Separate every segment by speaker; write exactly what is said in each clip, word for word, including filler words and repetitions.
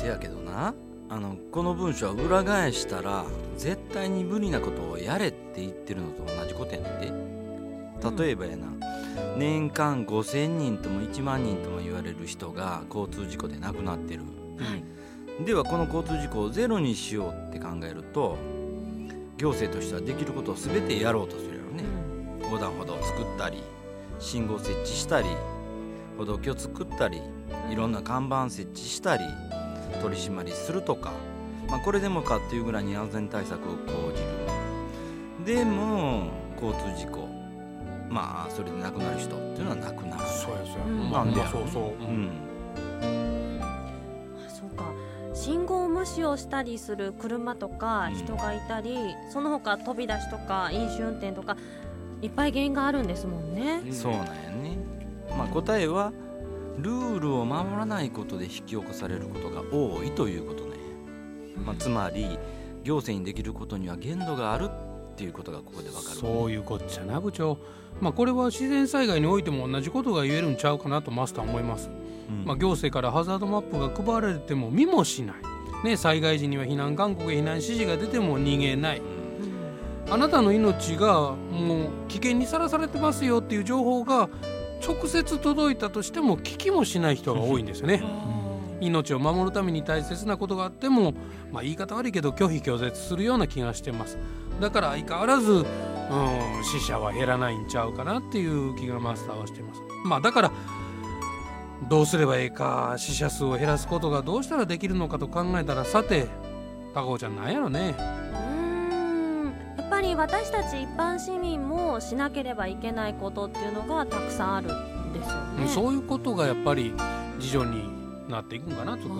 Speaker 1: せやけどな、あのこの文章は裏返したら絶対に無理なことをやれって言ってるのと同じことやねんて。例えばやな、年間ごせんにんともいちまんにんとも言われる人が交通事故で亡くなってる、はい、ではこの交通事故をゼロにしようって考えると、行政としてはできることを全てやろうとするやろね。横断歩道を作ったり、信号設置したり、歩道橋作ったり、いろんな看板設置したり、取り締まりするとか、まあ、これでもかっていうぐらいに安全対策を講じる。でも交通事故、まあそれで亡くなる人っていうのは亡くなる。
Speaker 2: そうやそうや、
Speaker 1: うん、なんでやろう、
Speaker 2: そうそう、うん、
Speaker 3: あ、そうか。信号無視をしたりする車とか人がいたり、うん、その他飛び出しとか飲酒運転とかいっぱい原因があるんですもんね。
Speaker 1: そうなんやね。まあ、答えはルールを守らないことで引き起こされることが多いということね。まあ、つまり行政にできることには限度があるっていうことがここでわかる、ね、
Speaker 2: そういうこっちゃな部長。まあ、これは自然災害においても同じことが言えるんちゃうかなとマスター思います、うん。まあ、行政からハザードマップが配られても見もしない、ね、災害時には避難勧告や避難指示が出ても逃げない、うん、あなたの命がもう危険にさらされてますよっていう情報が直接届いたとしても聞きもしない人が多いんですよね。命を守るために大切なことがあっても、まあ、言い方悪いけど拒否拒絶するような気がしてます。だから相変わらず、うん、死者は減らないんちゃうかなっていう気がマスターはしてます。まあ、だからどうすればいいか、死者数を減らすことがどうしたらできるのかと考えたら、さて高尾ちゃんなんやろね。
Speaker 3: うーん、やっぱり私たち一般市民もしなければいけないことっていうのがたくさんあるんですよね。
Speaker 2: そういうことがやっぱり自助になっていくんかなとか、うん、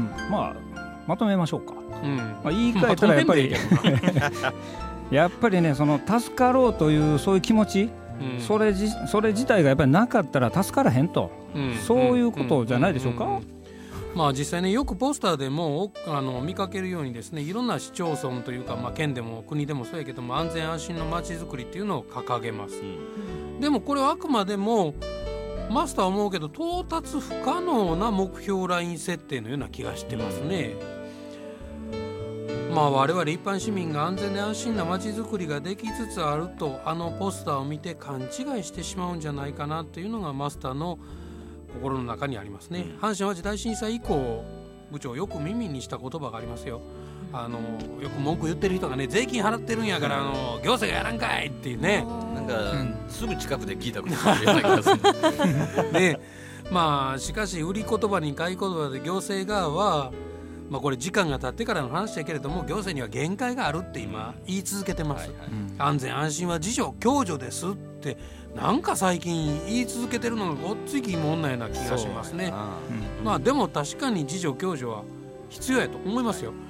Speaker 4: まあまとめましょうか、うん、まあ、言い換えたらやっぱりやっぱりね、その助かろうというそういう気持ち、うん、それじそれ自体がやっぱりなかったら助からへんと、うん、そういうことじゃないでしょうか、うんうんうん。
Speaker 2: まあ、実際ね、よくポスターでもあの見かけるようにですね、いろんな市町村というか、まあ、県でも国でもそうやけども、安全安心のまちづくりっていうのを掲げます、うん、でもこれはあくまでもマスターは思うけど到達不可能な目標ライン設定のような気がしてますね。まあ、我々一般市民が安全で安心な街づくりができつつあると、あのポスターを見て勘違いしてしまうんじゃないかなというのがマスターの心の中にありますね。阪神・淡路大震災以降、部長よく耳にした言葉がありますよ。あのよく文句言ってる人がね、税金払ってるんやからあの行政がやらんかいっていうね、
Speaker 1: なんか、うん、すぐ近くで聞いたことあるような気がする
Speaker 2: で、まあしかし売り言葉に買い言葉で行政側は、まあ、これ時間が経ってからの話だけれども、行政には限界があるって今言い続けてます、はいはい、安全安心は自助共助ですってなんか最近言い続けてるのがごっつい疑問なような気がしますね。まあでも確かに自助共助は必要やと思いますよ、はい、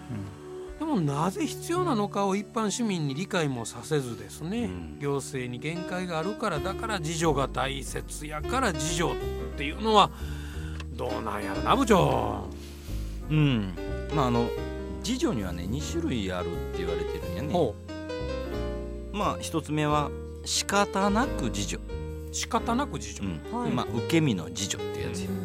Speaker 2: でもなぜ必要なのかを一般市民に理解もさせずですね、うん、行政に限界があるから、だから自助が大切やから自助っていうのはどうなんやろな部長。
Speaker 1: うん、まああの自助にはねに種類あるって言われてるんやね。ほう。まあ一つ目は仕方なく自助。
Speaker 2: 仕方なく自助、
Speaker 1: うん、はい、まあ受け身の自助ってやつや、うん、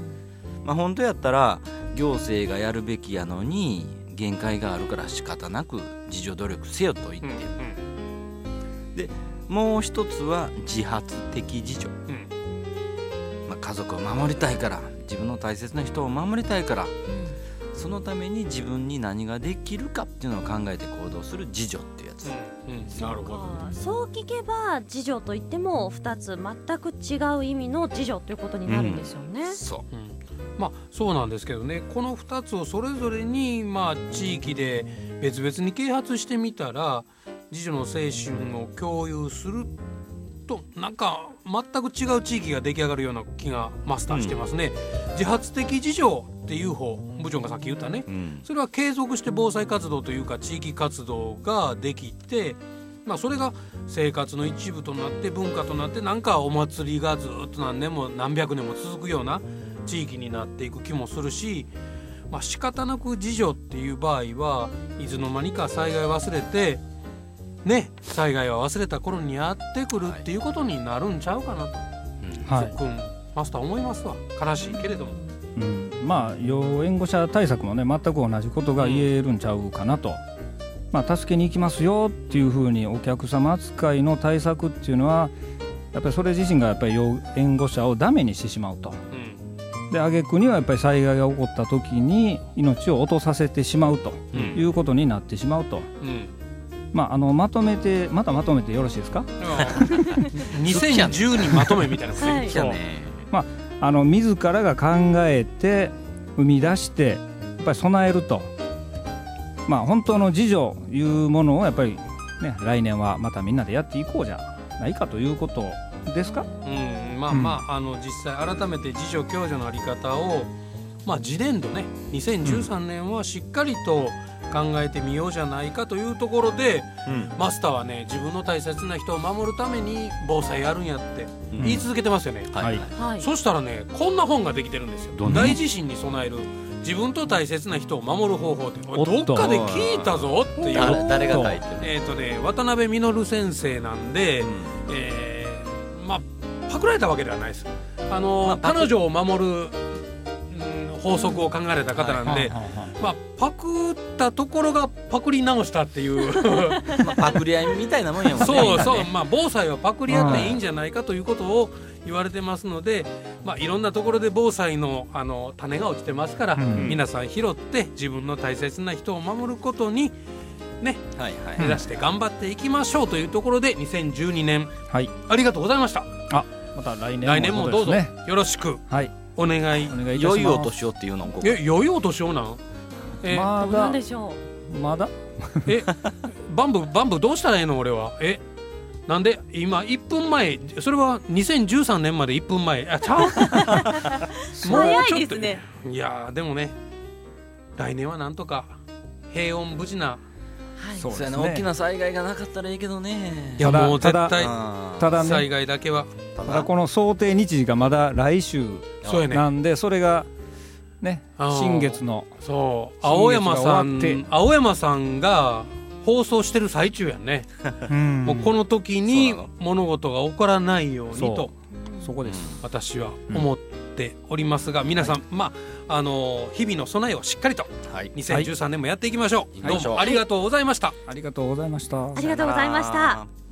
Speaker 1: まあ本当やったら行政がやるべきやのに限界があるから仕方なく自助努力せよと言ってる、うんうん、でもう一つは自発的自助、うん、まあ、家族を守りたいから、自分の大切な人を守りたいから、うん、そのために自分に何ができるかっていうのを考えて行動する自助っていうやつ、
Speaker 2: うんうん、なるほど。
Speaker 3: そう聞けば自助といってもふたつ全く違う意味の自助ということになるんですよね、うん、
Speaker 2: そう、うん、まあそうなんですけどね、このふたつをそれぞれにまあ地域で別々に啓発してみたら、自助の精神を共有するとなんか全く違う地域が出来上がるような気がマスターしてますね、うん、自発的自助っていう方、部長がさっき言ったね、うん、それは継続して防災活動というか地域活動ができて、まあ、それが生活の一部となって文化となって、なんかお祭りがずっと何年も何百年も続くような地域になっていく気もするし、まあ、仕方なく自助っていう場合はいつの間にか災害忘れてね、災害は忘れた頃にやってくるっていうことになるんちゃうかなと、はい、ふっくんマスター思いますわ。悲しいけれども。
Speaker 4: うん、まあ要援護者対策もね全く同じことが言えるんちゃうかなと、うん、まあ、助けに行きますよっていうふうにお客様扱いの対策っていうのはやっぱりそれ自身がやっぱり要援護者をダメにしてしまうと、うん、で挙句にはやっぱり災害が起こった時に命を落とさせてしまうということになってしまうと、うんうん、まあ、あのまとめてまたまとめてよろしいですか？
Speaker 2: にせんじゅうにまとめみたいなこと
Speaker 3: はい、
Speaker 2: そう、
Speaker 4: まあ、あの自らが考えて生み出してやっぱり備えると、まあ、本当の自助いうものをやっぱり、ね、来年はまたみんなでやっていこうじゃないかということですか？
Speaker 2: うん、まあまあ、うん、あの実際改めて自助共助のあり方を、まあ、次年度ねにせんじゅうさんねんはしっかりと考えてみようじゃないかというところで、うん、マスターはね自分の大切な人を守るために防災やるんやって言い続けてますよね、うん、はいはい、そしたらねこんな本ができてるんですよ。大地震に備える自分と大切な人を守る方法ってどっかで聞いたぞっていう。
Speaker 1: 誰が書いてる？
Speaker 2: えーとね、渡辺実先生なんで、うん、えー、まあパクられたわけではないです。あの、まあ、彼女を守る、うん、法則を考えられた方なんで、はい、まあ、パクったところがパクり直したっていう
Speaker 1: まあパクリ合いみたいなもんやもんね。
Speaker 2: そうそう、まあ、防災はパクリ合っていいんじゃないかということを言われてますので、まあ、いろんなところで防災 の, あの種が落ちてますから、うん、皆さん拾って自分の大切な人を守ることにね、はいはい、目指して頑張っていきましょうというところでにせんじゅうにねん、はい、ありがとうございました。
Speaker 4: あ、また来年も、
Speaker 2: 来年もどうぞよろしく、はい、お願いお願いいたします。
Speaker 1: 良いお年をっていうのここ
Speaker 2: え良いお年をなん、
Speaker 3: えまだなんでしょ
Speaker 4: うまだ
Speaker 2: えバンブバンブどうしたらええの俺は。えなんで今いっぷんまえ、それはにせんじゅうさんねんまでいっぷんまえ、あちゃう
Speaker 3: 早いですね。
Speaker 2: いやでもね来年はなんとか平穏無事な、はい、
Speaker 1: そうですね、大きな災害がなかったらいいけどね。
Speaker 2: いやもう絶対
Speaker 4: ただ、ね、
Speaker 2: 災害だけは
Speaker 4: ただこの想定日時がまだ来週なんで、それがね新月の
Speaker 2: そう青山さん青山さんが放送してる最中やねもうこの時に物事が起こらないようにと
Speaker 4: そこです
Speaker 2: 私は思っておりますが、うん、皆さん、はい、まああのー、日々の備えをしっかりと、はい、にせんじゅうさんねんもやっていきましょう、はい、どうもありがとうございました。
Speaker 4: ありがとうございました。
Speaker 3: ありがとうございました。